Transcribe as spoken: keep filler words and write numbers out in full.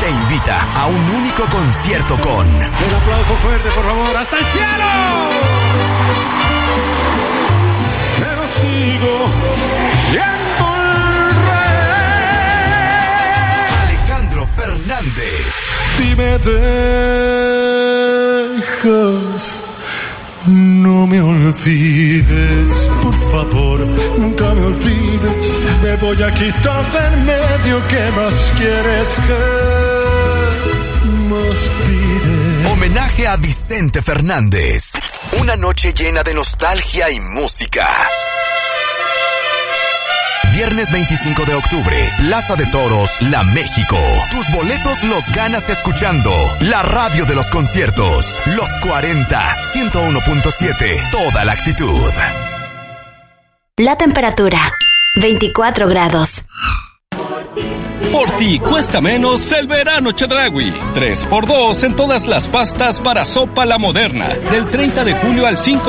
te invita a un único concierto con... Un aplauso fuerte, por favor, ¡hasta el cielo! Pero sigo siendo el rey. Alejandro Fernández. Si me dejas, no me olvides, por favor, nunca me olvides. Me voy a quitar del medio. ¿Qué más quieres? ¿Qué más pides? Homenaje a Vicente Fernández. Una noche llena de nostalgia y música. Viernes veinticinco de octubre, Plaza de Toros, La México. Tus boletos los ganas escuchando la radio de los conciertos. Los cuarenta, ciento uno punto siete. Toda la actitud. La temperatura, veinticuatro grados. Por ti cuesta menos el verano Chedraui. tres por dos en todas las pastas para sopa La Moderna. Del treinta de julio al cinco